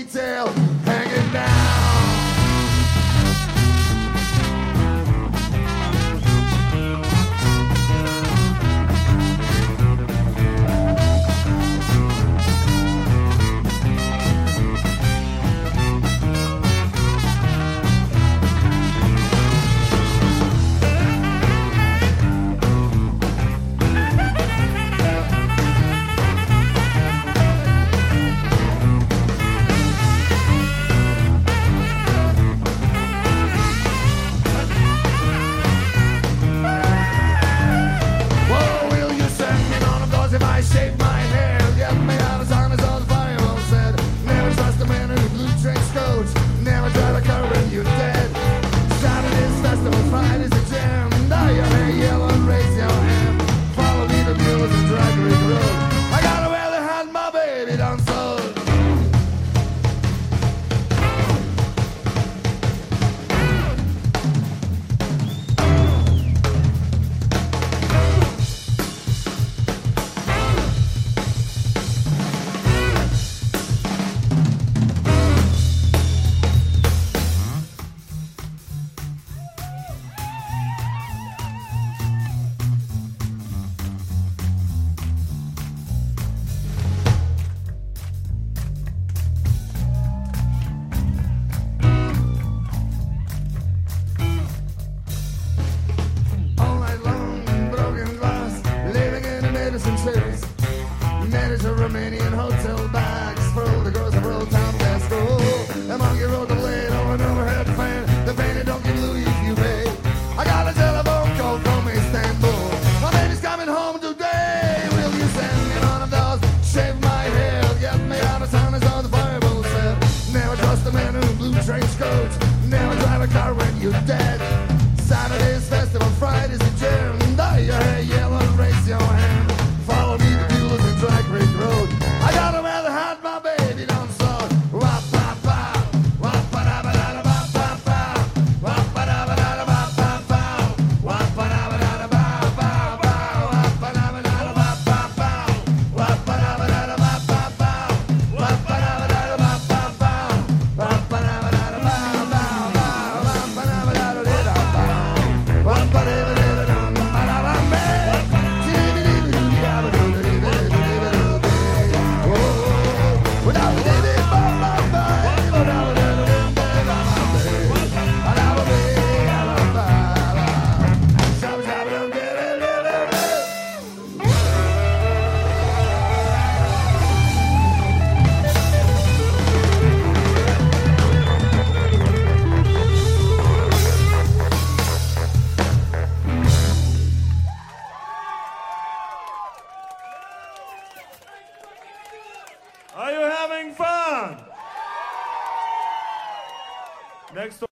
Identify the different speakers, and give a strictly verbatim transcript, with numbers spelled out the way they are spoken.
Speaker 1: ponytail hanging down. If I shave my hair, get me out of time as all the fireball said. Never trust a man in a blue trench coat. Never drive a car when you're dead. Saturday's festival, Friday's a jam. Dye your hair yellow and raise your hand. Follow me to Mules and Drag Creek Road. I gotta wear the hat my baby done sold. Manage a Romanian hotel bags full the girls of Road Town Vesco. The monkey rode the blade over an overhead fan. The painted don't give Louis if you pay. I got a telephone call from Istanbul. My baby's coming home today. Will you send me one of those? Shave my hair, get me out of town as all the fireball said. Never trust a man in a blue trench coat. Never drive a car when you're dead. Saturday's festival, Friday's a jam. Dye your hair yellow and raise your hand. Follow me to Mules and Drag Creek Road. I gotta wear the hat my baby done sold. Wap pa pa, wap pa da ba da da ba pa pa, wap pa da ba da da ba pa pa, wap pa da ba da da ba pa pa, wap pa da ba da da ba pa pa, wap pa da ba da da ba pa pa, wap pa da ba da da ba pa pa, wap pa da ba da da ba pa pa, wap pa da ba da da da ba, wap pa da ba da da ba da ba.
Speaker 2: Are you having fun? Next